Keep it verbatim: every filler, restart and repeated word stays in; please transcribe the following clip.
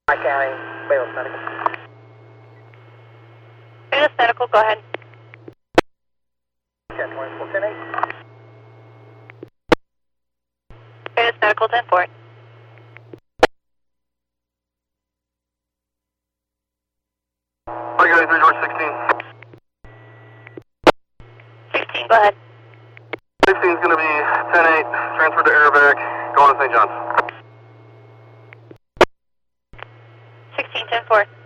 Hi, County, Bayless Medical. Bayless Medical, go ahead. ten twenty-four, ten eight. Bayless Medical, ten four. Hi guys, three George sixteen. sixteen, go ahead. sixteen is going to be ten eight, transferred to Arabic, going to Saint John's. sixteen, ten four.